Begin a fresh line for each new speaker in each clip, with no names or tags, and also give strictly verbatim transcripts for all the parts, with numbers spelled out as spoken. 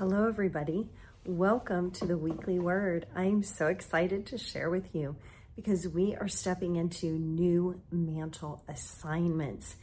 Hello, everybody. Welcome to the Weekly Word. I'm so excited to share with you because we are stepping into new mantle assignments.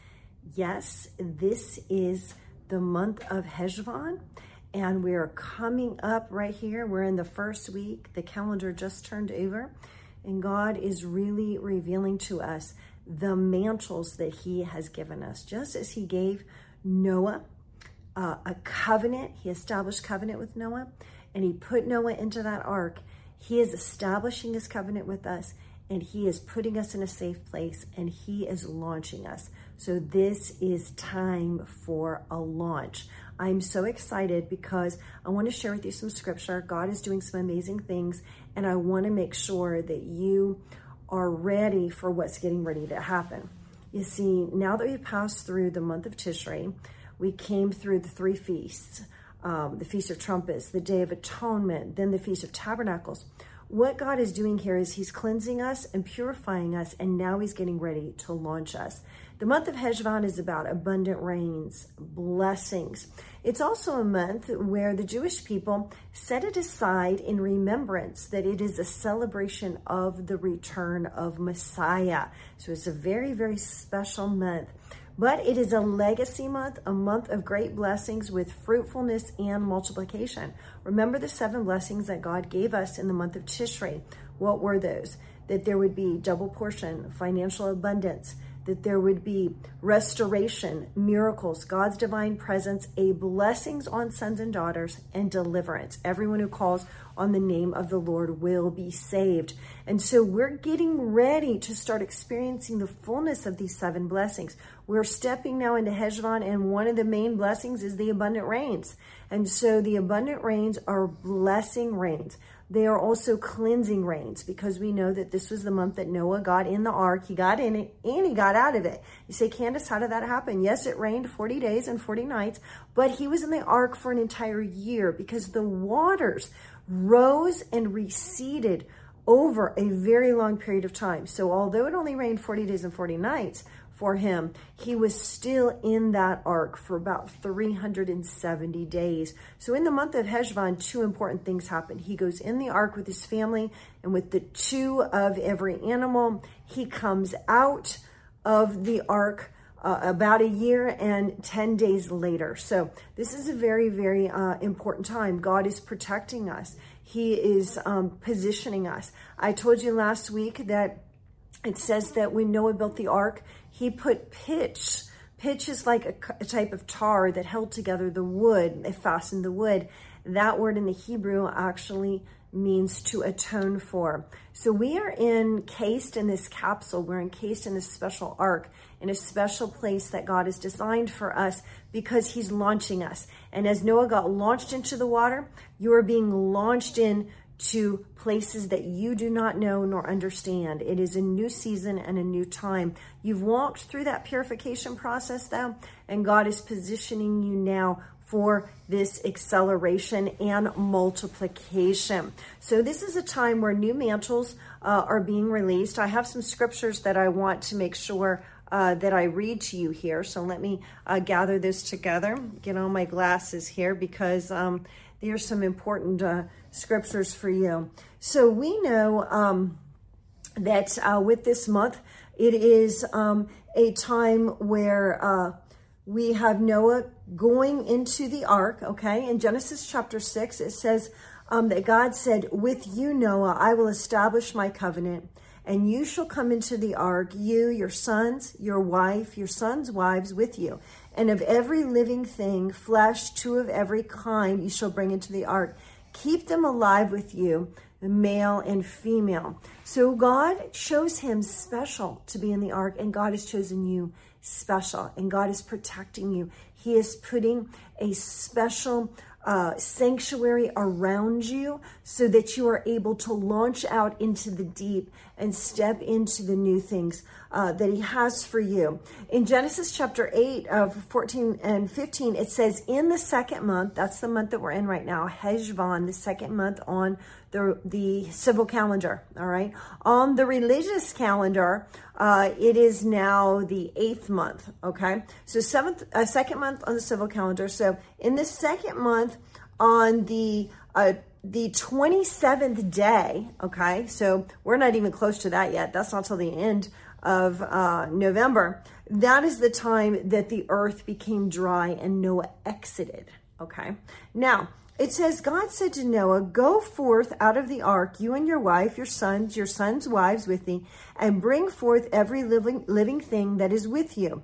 Yes, this is the month of Heshvan, and we are coming up right here. We're in the first week. The calendar just turned over, and God is really revealing to us the mantles that He has given us, just as He gave Noah Uh, a covenant. He established covenant with Noah, and he put Noah into that ark. He is establishing his covenant with us, and he is putting us in a safe place, and he is launching us. So this is time for a launch. I'm so excited because I want to share with you some scripture. God is doing some amazing things, and I want to make sure that you are ready for what's getting ready to happen. You see, now that we've passed through the month of Tishrei, we came through the three feasts, um, the Feast of Trumpets, the Day of Atonement, then the Feast of Tabernacles. What God is doing here is he's cleansing us and purifying us, and now he's getting ready to launch us. The month of Heshvan is about abundant rains, blessings. It's also a month where the Jewish people set it aside in remembrance that it is a celebration of the return of Messiah. So it's a very, very special month. But it is a legacy month, a month of great blessings with fruitfulness and multiplication. Remember the seven blessings that God gave us in the month of Tishrei. What were those? That there would be double portion, financial abundance, that there would be restoration, miracles, God's divine presence, a blessings on sons and daughters, and deliverance. Everyone who calls on the name of the Lord will be saved. And so we're getting ready to start experiencing the fullness of these seven blessings. We're stepping now into Heshvan, and one of the main blessings is the abundant rains. And so the abundant rains are blessing rains. They are also cleansing rains, because we know that this was the month that Noah got in the ark. He got in it and he got out of it. You say, Candace, how did that happen? Yes, it rained forty days and forty nights, but he was in the ark for an entire year because the waters rose and receded over a very long period of time. So although it only rained forty days and forty nights for him, he was still in that ark for about three hundred seventy days. So in the month of Heshvan, two important things happen. He goes in the ark with his family and with the two of every animal. He comes out of the ark uh, about a year and ten days later. So this is a very, very uh, important time. God is protecting us. He is um, positioning us. I told you last week that it says that when Noah built the ark, he put pitch. Pitch is like a, a type of tar that held together the wood. They fastened the wood. That word in the Hebrew actually means to atone for. So we are encased in this capsule. We're encased in this special ark, in a special place that God has designed for us because he's launching us. And as Noah got launched into the water, you are being launched in to places that you do not know nor understand. It is a new season and a new time. You've walked through that purification process though, and God is positioning you now for this acceleration and multiplication. So this is a time where new mantles uh, are being released. I have some scriptures that I want to make sure uh, that I read to you here. So let me uh, gather this together, get on my glasses here, because um, there's some important uh, scriptures for you. So we know um, that uh, with this month, it is um, a time where uh, we have Noah going into the ark, okay? In Genesis chapter six, it says um, that God said, with you, Noah, I will establish my covenant, and you shall come into the ark, you, your sons, your wife, your sons' wives with you. And of every living thing, flesh, two of every kind, you shall bring into the ark. Keep them alive with you, the male and female. So God chose him special to be in the ark, and God has chosen you special, and God is protecting you. He is putting a special uh, sanctuary around you so that you are able to launch out into the deep and step into the new things uh, that he has for you. In Genesis chapter eight of fourteen and fifteen, it says, in the second month, that's the month that we're in right now, Heshvan, the second month on the, the civil calendar, all right? On the religious calendar, uh, it is now the eighth month, okay? So seventh, uh, second month on the civil calendar. So in the second month on the uh, the twenty-seventh day, okay, so we're not even close to that yet. That's not till the end of uh, November. That is the time that the earth became dry and Noah exited, okay? Now, it says, God said to Noah, go forth out of the ark, you and your wife, your sons, your sons' wives with thee, and bring forth every living, living thing that is with you,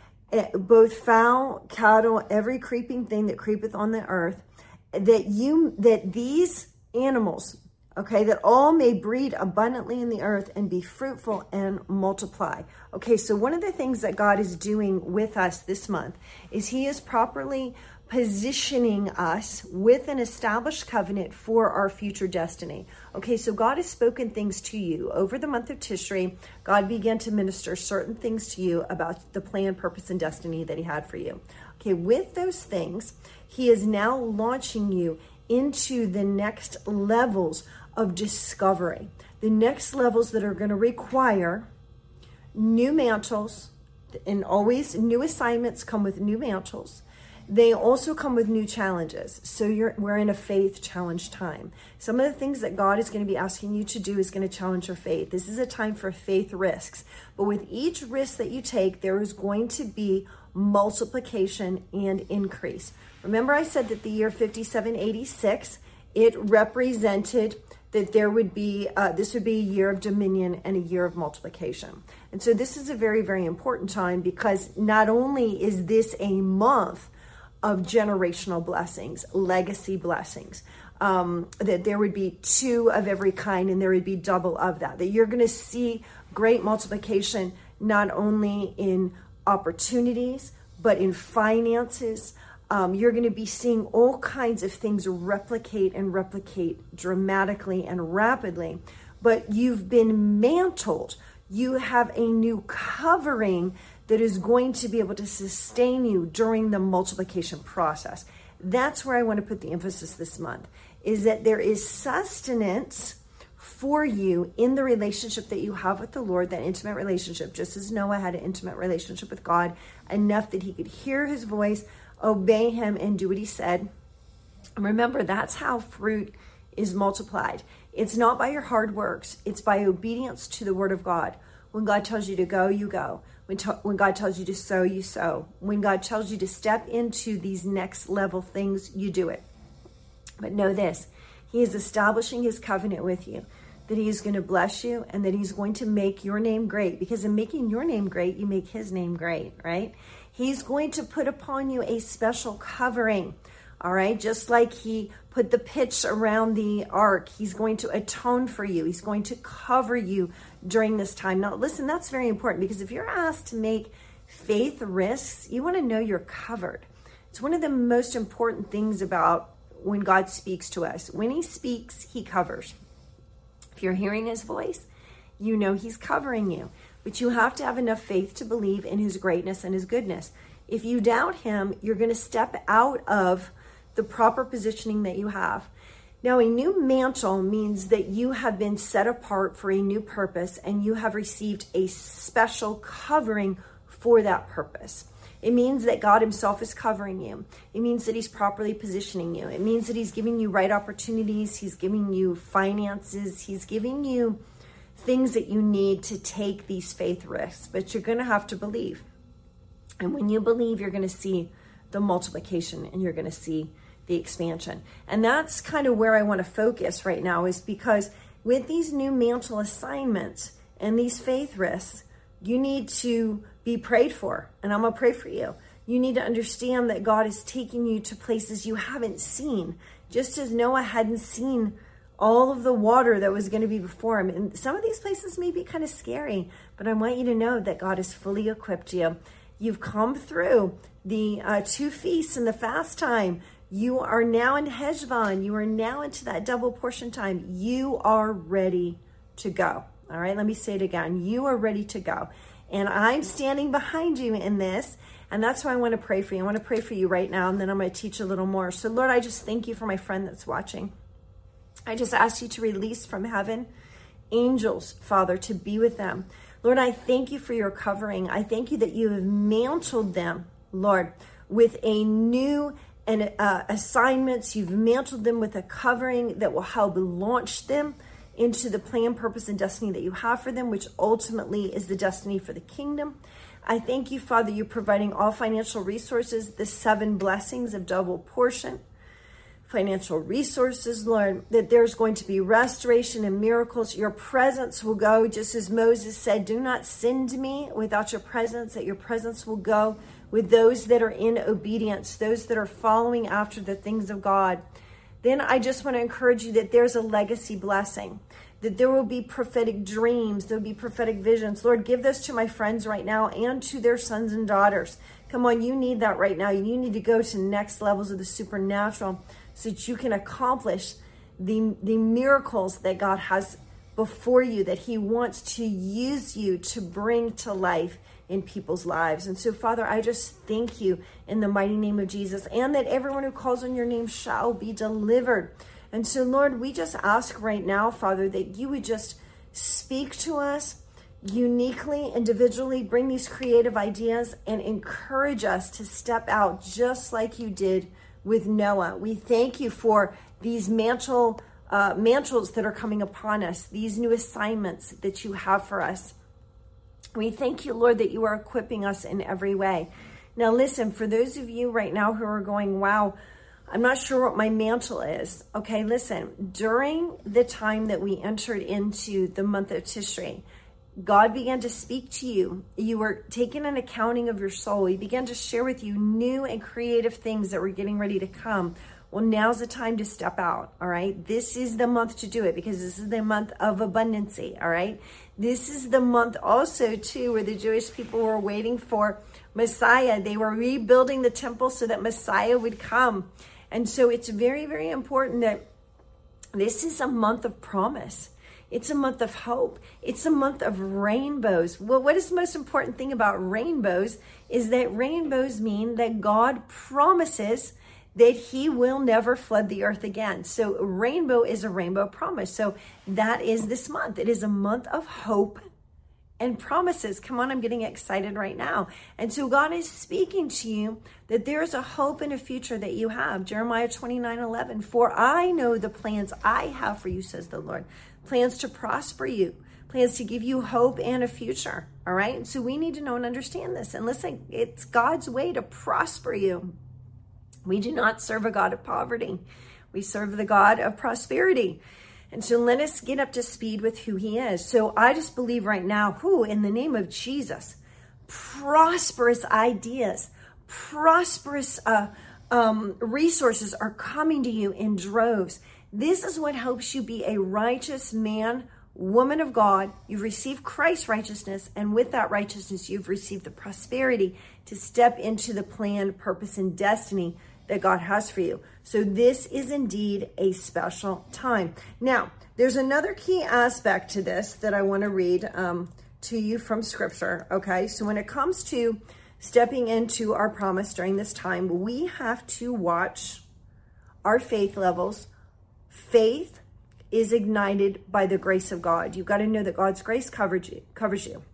both fowl, cattle, every creeping thing that creepeth on the earth, that you, that these animals, okay, that all may breed abundantly in the earth and be fruitful and multiply. Okay, so one of the things that God is doing with us this month is he is properly positioning us with an established covenant for our future destiny. Okay, so God has spoken things to you over the month of Tishri. God began to minister certain things to you about the plan, purpose, and destiny that he had for you. Okay, with those things, he is now launching you into the next levels of discovery, the next levels that are going to require new mantles, and always new assignments come with new mantles. They also come with new challenges. So you're, we're in a faith challenge time. Some of the things that God is going to be asking you to do is going to challenge your faith. This is a time for faith risks. But with each risk that you take, there is going to be multiplication and increase. Remember, I said that the year fifty-seven eighty-six, it represented that there would be, uh, this would be a year of dominion and a year of multiplication. And so this is a very, very important time, because not only is this a month of generational blessings, legacy blessings, um, that there would be two of every kind and there would be double of that, that you're going to see great multiplication, not only in opportunities, but in finances. Um, you're going to be seeing all kinds of things replicate and replicate dramatically and rapidly, but you've been mantled. You have a new covering that is going to be able to sustain you during the multiplication process. That's where I want to put the emphasis this month, is that there is sustenance for you in the relationship that you have with the Lord, that intimate relationship, just as Noah had an intimate relationship with God, enough that he could hear his voice, obey him, and do what he said. Remember, that's how fruit is multiplied. It's not by your hard works. It's by obedience to the word of God. When God tells you to go, you go. When, to, when God tells you to sow, you sow. When God tells you to step into these next level things, you do it. But know this, he is establishing his covenant with you, that he is going to bless you and that he's going to make your name great, because in making your name great, you make his name great, right? He's going to put upon you a special covering, all right? Just like he put the pitch around the ark, he's going to atone for you. He's going to cover you during this time. Now, listen, that's very important, because if you're asked to make faith risks, you want to know you're covered. It's one of the most important things about when God speaks to us. When he speaks, he covers. If you're hearing his voice, you know he's covering you. But you have to have enough faith to believe in his greatness and his goodness. If you doubt him, you're going to step out of the proper positioning that you have. Now, a new mantle means that you have been set apart for a new purpose and you have received a special covering for that purpose. It means that God himself is covering you. It means that he's properly positioning you. It means that he's giving you right opportunities. He's giving you finances. He's giving you things that you need to take these faith risks, but you're going to have to believe. And when you believe, you're going to see the multiplication and you're going to see the expansion. And that's kind of where I want to focus right now, is because with these new mantle assignments and these faith risks, you need to be prayed for. And I'm going to pray for you. You need to understand that God is taking you to places you haven't seen, just as Noah hadn't seen all of the water that was going to be before him. And some of these places may be kind of scary, but I want you to know that God has fully equipped you. You've come through the uh, two feasts and the fast time. You are now in Heshvan. You are now into that double portion time. You are ready to go. All right, let me say it again. You are ready to go. And I'm standing behind you in this. And that's why I want to pray for you. I want to pray for you right now, and then I'm going to teach a little more. So Lord, I just thank you for my friend that's watching. I just ask you to release from heaven angels, Father, to be with them. Lord, I thank you for your covering. I thank you that you have mantled them, Lord, with a new and uh, assignments. You've mantled them with a covering that will help launch them into the plan, purpose, and destiny that you have for them, which ultimately is the destiny for the kingdom. I thank you, Father, you're providing all financial resources, the seven blessings of double portion, financial resources, Lord, that there's going to be restoration and miracles. Your presence will go, just as Moses said, do not send me without your presence, that your presence will go with those that are in obedience, those that are following after the things of God. Then I just want to encourage you that there's a legacy blessing, that there will be prophetic dreams, there will be prophetic visions. Lord, give this to my friends right now and to their sons and daughters. Come on, you need that right now. You need to go to next levels of the supernatural so that you can accomplish the, the miracles that God has before you, that he wants to use you to bring to life in people's lives. And so, Father, I just thank you in the mighty name of Jesus, and that everyone who calls on your name shall be delivered. And so, Lord, we just ask right now, Father, that you would just speak to us uniquely, individually, bring these creative ideas and encourage us to step out just like you did with Noah. We thank you for these mantle, uh, mantles that are coming upon us, these new assignments that you have for us. We thank you, Lord, that you are equipping us in every way. Now, listen, for those of you right now who are going, wow, I'm not sure what my mantle is. Okay, listen, during the time that we entered into the month of Tishrei, God began to speak to you. You were taking an accounting of your soul. He began to share with you new and creative things that were getting ready to come. Well, now's the time to step out, all right? This is the month to do it, because this is the month of abundancy, all right? This is the month also, too, where the Jewish people were waiting for Messiah. They were rebuilding the temple so that Messiah would come. And so it's very, very important that this is a month of promise. It's a month of hope. It's a month of rainbows. Well, what is the most important thing about rainbows is that rainbows mean that God promises that he will never flood the earth again. So rainbow is a rainbow promise. So that is this month. It is a month of hope and promises. Come on, I'm getting excited right now. And so God is speaking to you that there's a hope and a future that you have. Jeremiah twenty-nine eleven, for I know the plans I have for you, says the Lord. Plans to prosper you, plans to give you hope and a future. All right. So we need to know and understand this. And listen, it's God's way to prosper you. We do not serve a God of poverty. We serve the God of prosperity. And so let us get up to speed with who he is. So I just believe right now, who in the name of Jesus, prosperous ideas, prosperous uh, um, resources are coming to you in droves. This is what helps you be a righteous man, woman of God. You've received Christ's righteousness, and with that righteousness, you've received the prosperity to step into the plan, purpose, and destiny that God has for you. So this is indeed a special time. Now, there's another key aspect to this that I want to read um, to you from scripture. Okay, so when it comes to stepping into our promise during this time, we have to watch our faith levels. Faith is ignited by the grace of God. You've got to know that God's grace covers you. Covers you.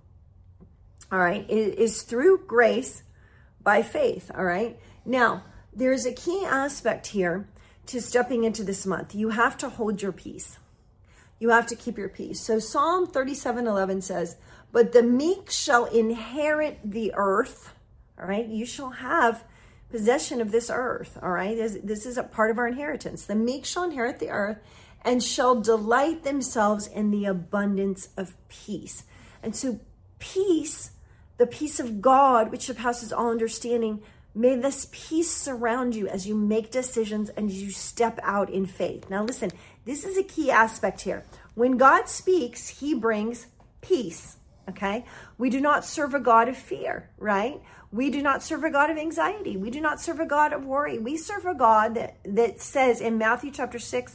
All right, it is through grace by faith. All right, now, there's a key aspect here to stepping into this month. You have to hold your peace. You have to keep your peace. So Psalm thirty-seven eleven says, but the meek shall inherit the earth. All right. You shall have possession of this earth. All right. This, this is a part of our inheritance. The meek shall inherit the earth and shall delight themselves in the abundance of peace. And so peace, the peace of God, which surpasses all understanding, may this peace surround you as you make decisions and you step out in faith. Now listen, this is a key aspect here. When God speaks, he brings peace, okay? We do not serve a God of fear, right? We do not serve a God of anxiety. We do not serve a God of worry. We serve a God that, that says in Matthew chapter six,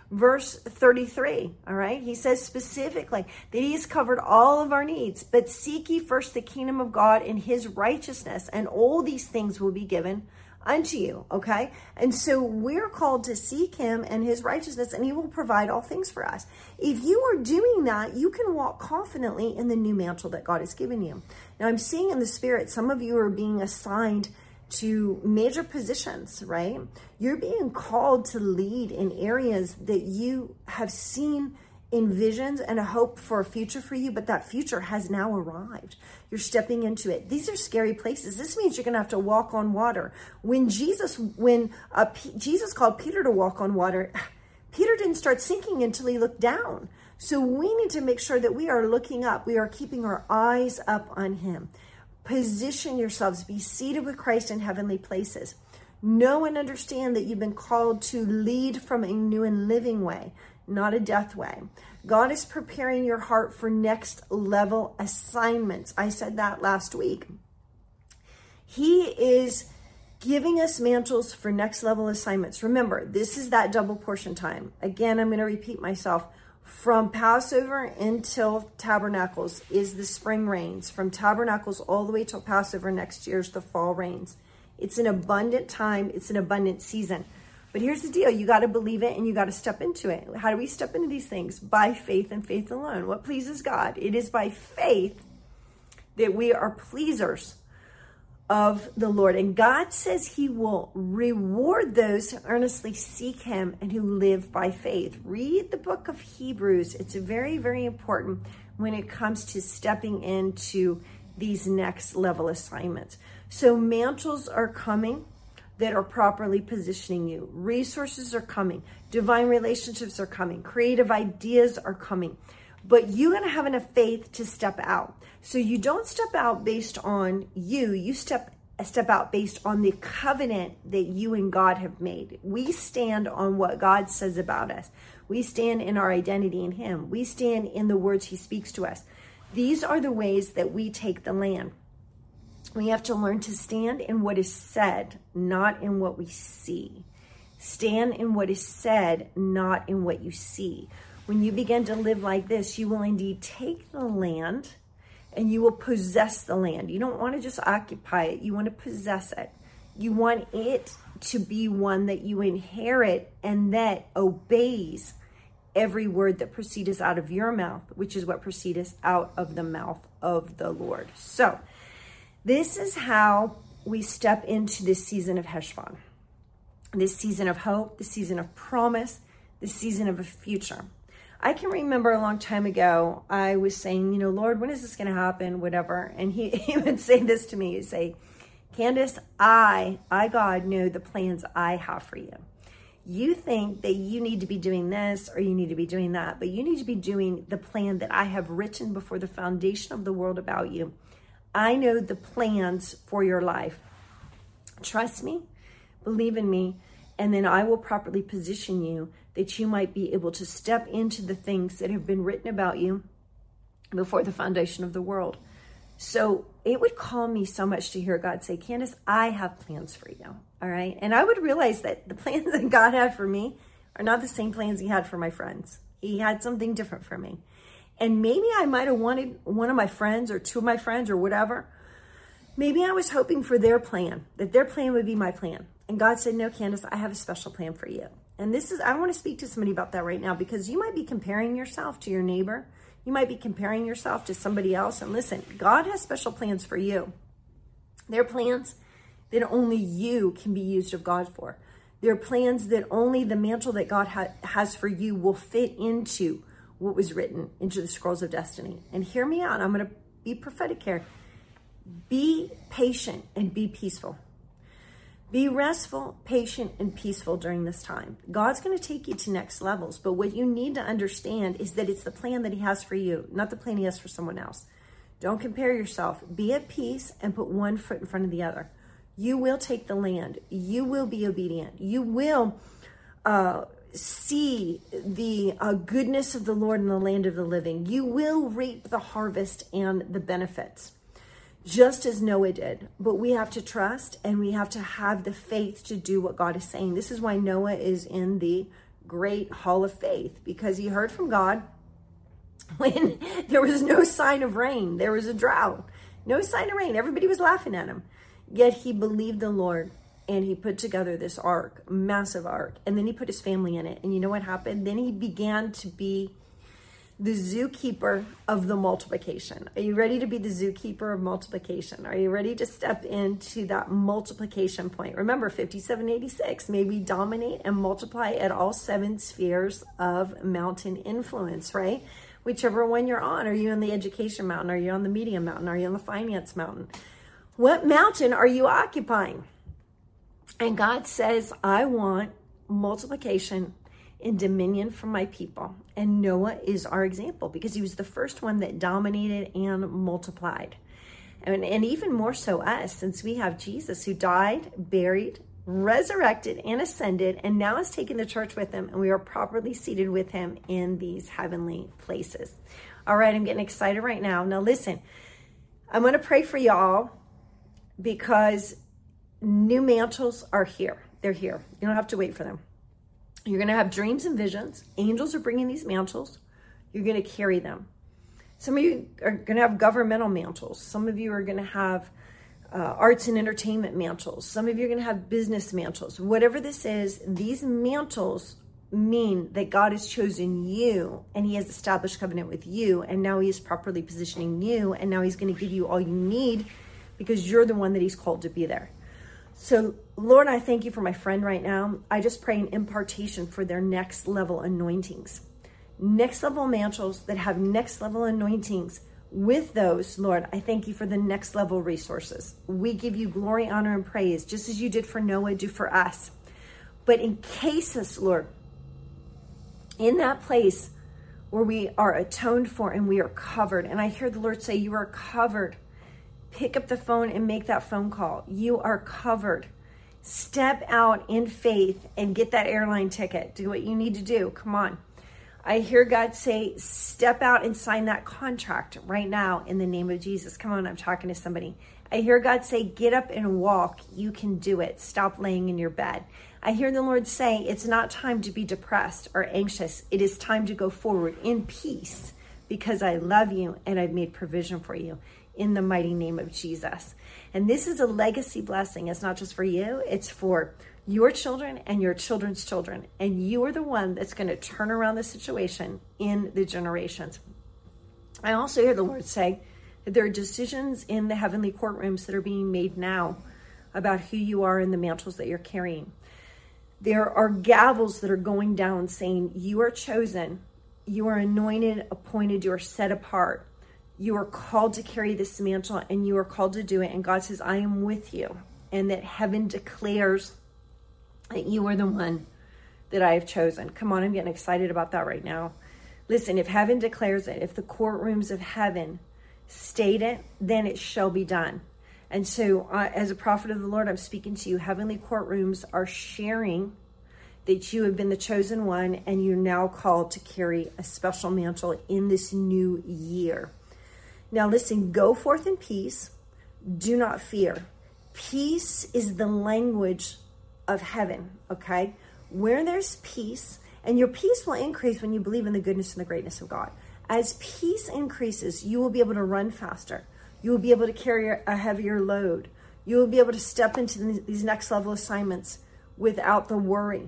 Verse thirty-three, all right? He says specifically that he's covered all of our needs, but seek ye first the kingdom of God and his righteousness, and all these things will be given unto you, okay? And so we're called to seek him and his righteousness, and he will provide all things for us. If you are doing that, you can walk confidently in the new mantle that God has given you. Now, I'm seeing in the spirit, some of you are being assigned to major positions, right? You're being called to lead in areas that you have seen in visions and a hope for a future for you, but that future has now arrived. You're stepping into it. These are scary places. This means you're going to have to walk on water. When Jesus, when uh, P- Jesus called Peter to walk on water, Peter didn't start sinking until he looked down. So we need to make sure that we are looking up. We are keeping our eyes up on him. Position yourselves. Be seated with Christ in heavenly places. Know and understand that you've been called to lead from a new and living way, not a death way. God is preparing your heart for next level assignments. I said that last week. He is giving us mantles for next level assignments. Remember, this is that double portion time. Again, I'm going to repeat myself. From Passover until Tabernacles is the spring rains. From Tabernacles all the way till Passover next year is the fall rains. It's an abundant time. It's an abundant season. But here's the deal. You got to believe it and you got to step into it. How do we step into these things? By faith and faith alone. What pleases God? It is by faith that we are pleasers of the Lord. And God says he will reward those who earnestly seek him and who live by faith. Read the book of Hebrews. It's very, very important when it comes to stepping into these next level assignments. So mantles are coming that are properly positioning you. Resources are coming. Divine relationships are coming. Creative ideas are coming. But you're going to have enough faith to step out. So you don't step out based on you. You step step out based on the covenant that you and God have made. We stand on what God says about us. We stand in our identity in him. We stand in the words he speaks to us. These are the ways that we take the land. We have to learn to stand in what is said, not in what we see. Stand in what is said, not in what you see. When you begin to live like this, you will indeed take the land and you will possess the land. You don't want to just occupy it. You want to possess it. You want it to be one that you inherit and that obeys every word that proceeds out of your mouth, which is what proceeds out of the mouth of the Lord. So this is how we step into this season of Heshvan, this season of hope, the season of promise, the season of a future. I can remember a long time ago, I was saying, you know, Lord, when is this going to happen? Whatever. And he, he would say this to me. He'd say, Candace, I, I, God, know the plans I have for you. You think that you need to be doing this or you need to be doing that, but you need to be doing the plan that I have written before the foundation of the world about you. I know the plans for your life. Trust me, believe in me, and then I will properly position you that you might be able to step into the things that have been written about you before the foundation of the world. So it would calm me so much to hear God say, Candace, I have plans for you, all right? And I would realize that the plans that God had for me are not the same plans he had for my friends. He had something different for me. And maybe I might have wanted one of my friends or two of my friends or whatever. Maybe I was hoping for their plan, that their plan would be my plan. And God said, no, Candace, I have a special plan for you. And this is, I want to speak to somebody about that right now, because you might be comparing yourself to your neighbor. You might be comparing yourself to somebody else. And listen, God has special plans for you. They're plans that only you can be used of God for. They're plans that only the mantle that God ha- has for you will fit into what was written into the scrolls of destiny. And hear me out. I'm going to be prophetic here. Be patient and be peaceful. Be restful, patient, and peaceful during this time. God's going to take you to next levels, but what you need to understand is that it's the plan that he has for you, not the plan he has for someone else. Don't compare yourself. Be at peace and put one foot in front of the other. You will take the land. You will be obedient. You will uh, see the uh, goodness of the Lord in the land of the living. You will reap the harvest and the benefits, just as Noah did. But we have to trust and we have to have the faith to do what God is saying. This is why Noah is in the great hall of faith because he heard from God when there was no sign of rain. There was a drought, no sign of rain. Everybody was laughing at him. Yet he believed the Lord and he put together this ark, massive ark. And then he put his family in it. And you know what happened? Then he began to be the zookeeper of the multiplication. Are you ready to be the zookeeper of multiplication? Are you ready to step into that multiplication point? Remember, fifty-seven eighty-six, may we dominate and multiply at all seven spheres of mountain influence, right? Whichever one you're on. Are you on the education mountain? Are you on the media mountain? Are you on the finance mountain? What mountain are you occupying? And God says, I want multiplication in dominion from my people. And Noah is our example because he was the first one that dominated and multiplied. And, and even more so us, since we have Jesus who died, buried, resurrected, and ascended, and now has taken the church with him, and we are properly seated with him in these heavenly places. All right, I'm getting excited right now. Now listen, I'm going to pray for y'all because new mantles are here. They're here. You don't have to wait for them. You're going to have dreams and visions. Angels are bringing these mantles. You're going to carry them. Some of you are going to have governmental mantles. Some of you are going to have uh, arts and entertainment mantles. Some of you are going to have business mantles. Whatever this is, these mantles mean that God has chosen you and he has established covenant with you. And now he is properly positioning you. And now he's going to give you all you need because you're the one that he's called to be there. So, Lord, I thank you for my friend right now. I just pray an impartation for their next level anointings. Next level mantles that have next level anointings. With those, Lord, I thank you for the next level resources. We give you glory, honor, and praise, just as you did for Noah, do for us. But encase us, Lord, in that place where we are atoned for and we are covered. And I hear the Lord say, you are covered. Pick up the phone and make that phone call. You are covered. Step out in faith and get that airline ticket. Do what you need to do. Come on. I hear God say, step out and sign that contract right now in the name of Jesus. Come on, I'm talking to somebody. I hear God say, get up and walk. You can do it. Stop laying in your bed. I hear the Lord say, it's not time to be depressed or anxious. It is time to go forward in peace because I love you and I've made provision for you. In the mighty name of Jesus. And this is a legacy blessing. It's not just for you. It's for your children and your children's children. And you are the one that's going to turn around the situation in the generations. I also hear the Lord say that there are decisions in the heavenly courtrooms that are being made now about who you are and the mantles that you're carrying. There are gavels that are going down saying you are chosen, you are anointed, appointed, you are set apart. You are called to carry this mantle and you are called to do it. And God says, I am with you. And that heaven declares that you are the one that I have chosen. Come on, I'm getting excited about that right now. Listen, if heaven declares it, if the courtrooms of heaven state it, then it shall be done. And so uh, as a prophet of the Lord, I'm speaking to you. Heavenly courtrooms are sharing that you have been the chosen one and you're now called to carry a special mantle in this new year. Now listen, go forth in peace. Do not fear. Peace is the language of heaven, okay? Where there's peace, and your peace will increase when you believe in the goodness and the greatness of God. As peace increases, you will be able to run faster. You will be able to carry a heavier load. You will be able to step into these next level assignments without the worry,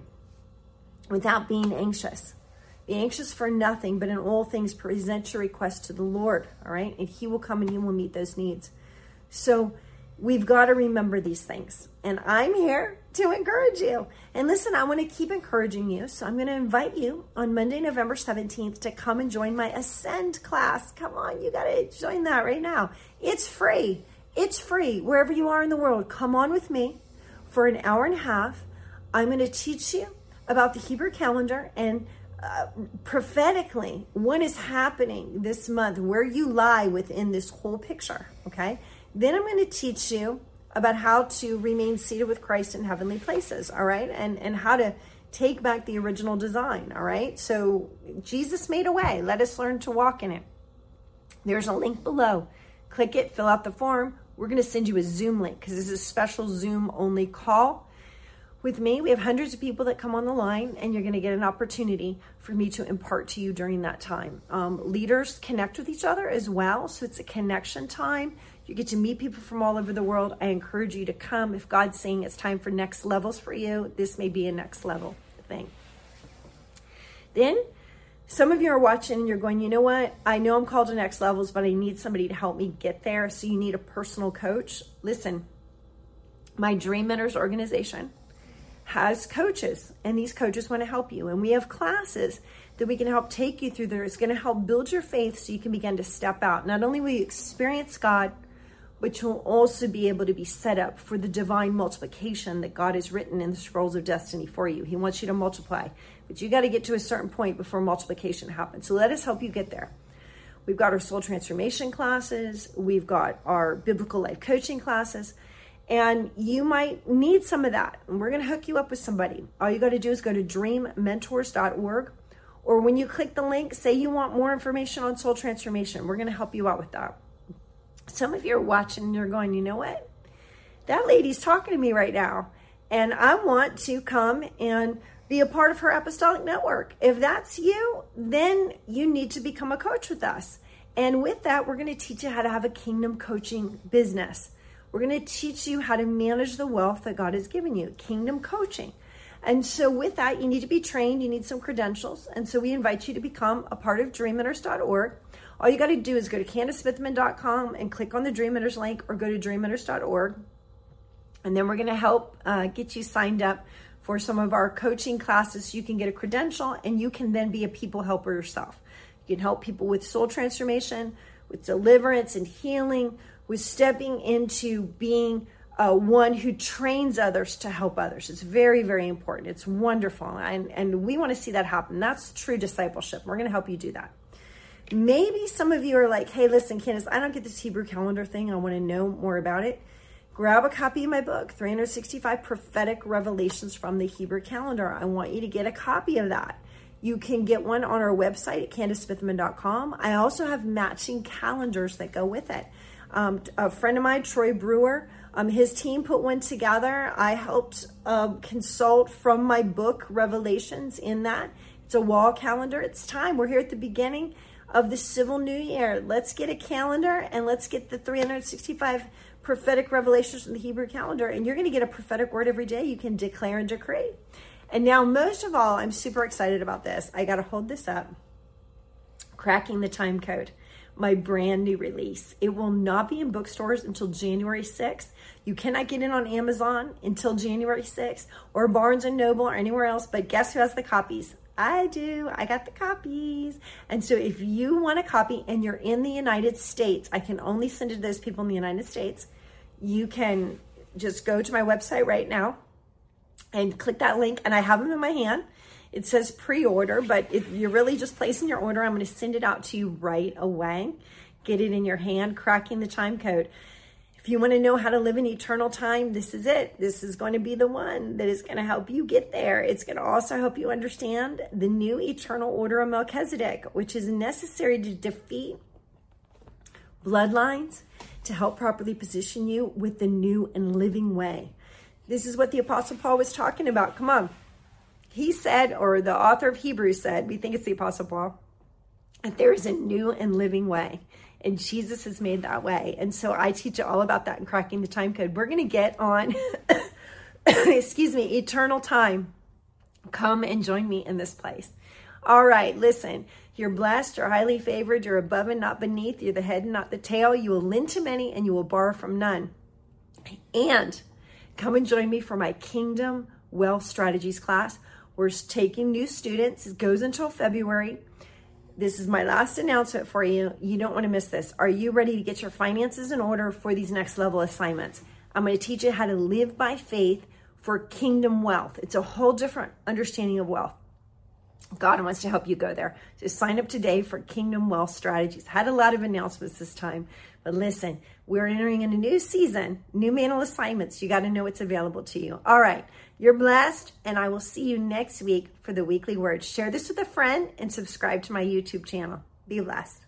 without being anxious. Be anxious for nothing, but in all things present your request to the Lord, all right? And he will come and he will meet those needs. So we've got to remember these things. And I'm here to encourage you. And listen, I want to keep encouraging you. So I'm going to invite you on Monday, November seventeenth to come and join my Ascend class. Come on, you got to join that right now. It's free. It's free. Wherever you are in the world, come on with me for an hour and a half. I'm going to teach you about the Hebrew calendar and Uh, prophetically, what is happening this month, where you lie within this whole picture, okay? Then I'm going to teach you about how to remain seated with Christ in heavenly places, all right? And, and how to take back the original design, all right? So Jesus made a way. Let us learn to walk in it. There's a link below. Click it, fill out the form. We're going to send you a Zoom link because this is a special Zoom only call With me, we have hundreds of people that come on the line, and you're going to get an opportunity for me to impart to you during that time. Um, leaders connect with each other as well, so it's a connection time. You get to meet people from all over the world. I encourage you to come. If God's saying it's time for next levels for you, this may be a next level thing. Then, some of you are watching and you're going, you know what? I know I'm called to next levels, but I need somebody to help me get there. So you need a personal coach. Listen, my Dream Mentors organization has coaches, and these coaches want to help you. And we have classes that we can help take you through there. It's going to help build your faith so you can begin to step out. Not only will you experience God, but you'll also be able to be set up for the divine multiplication that God has written in the scrolls of destiny for you. He wants you to multiply, but you got to get to a certain point before multiplication happens. So let us help you get there. We've got our soul transformation classes. We've got our biblical life coaching classes. And you might need some of that. And we're going to hook you up with somebody. All you got to do is go to dream mentors dot org. Or when you click the link, say you want more information on soul transformation. We're going to help you out with that. Some of you are watching and you're going, you know what? That lady's talking to me right now. And I want to come and be a part of her apostolic network. If that's you, then you need to become a coach with us. And with that, we're going to teach you how to have a kingdom coaching business. We're going to teach you how to manage the wealth that God has given you, kingdom coaching. And so with that, you need to be trained. You need some credentials. And so we invite you to become a part of dream mentors dot org. All you got to do is go to Candace Smithman dot com and click on the Dream Mentors link, or go to dream mentors dot org. And then we're going to help uh, get you signed up for some of our coaching classes so you can get a credential, and you can then be a people helper yourself. You can help people with soul transformation, with deliverance and healing, with stepping into being uh, one who trains others to help others. It's very, very important. It's wonderful. And, and we want to see that happen. That's true discipleship. We're going to help you do that. Maybe some of you are like, hey, listen, Candace, I don't get this Hebrew calendar thing. I want to know more about it. Grab a copy of my book, three hundred sixty-five Prophetic Revelations from the Hebrew Calendar. I want you to get a copy of that. You can get one on our website at Candace Smithman dot com. I also have matching calendars that go with it. Um, a friend of mine, Troy Brewer, um, his team put one together. I helped um, consult from my book, Revelations, in that. It's a wall calendar. It's time. We're here at the beginning of the civil new year. Let's get a calendar, and let's get the three hundred sixty-five prophetic revelations from the Hebrew calendar. And you're going to get a prophetic word every day. You can declare and decree. And now, most of all, I'm super excited about this. I got to hold this up. Cracking the Time Code, my brand new release. It will not be in bookstores until January sixth. You cannot get it on Amazon until January sixth, or Barnes and Noble, or anywhere else. But guess who has the copies? I do. I got the copies. And so if you want a copy and you're in the United States, I can only send it to those people in the United States. You can just go to my website right now and click that link. And I have them in my hand. It says pre-order, but if you're really just placing your order, I'm going to send it out to you right away. Get it in your hand, cracking the time code. If you want to know how to live in eternal time, this is it. This is going to be the one that is going to help you get there. It's going to also help you understand the new eternal order of Melchizedek, which is necessary to defeat bloodlines, to help properly position you with the new and living way. This is what the Apostle Paul was talking about. Come on. He said, or the author of Hebrews said, we think it's the Apostle Paul, that there is a new and living way. And Jesus has made that way. And so I teach you all about that in Cracking the Time Code. We're going to get on, excuse me, eternal time. Come and join me in this place. All right, listen. You're blessed. You're highly favored. You're above and not beneath. You're the head and not the tail. You will lend to many and you will borrow from none. And come and join me for my Kingdom Wealth Strategies class. We're taking new students. It goes until February. This is my last announcement for you. You don't want to miss this. Are you ready to get your finances in order for these next level assignments? I'm going to teach you how to live by faith for kingdom wealth. It's a whole different understanding of wealth. God wants to help you go there. So sign up today for Kingdom Wealth Strategies. Had a lot of announcements this time, but listen, we're entering in a new season, new mantle assignments. You got to know what's available to you. All right, you're blessed, and I will see you next week for the weekly word. Share this with a friend and subscribe to my YouTube channel. Be blessed.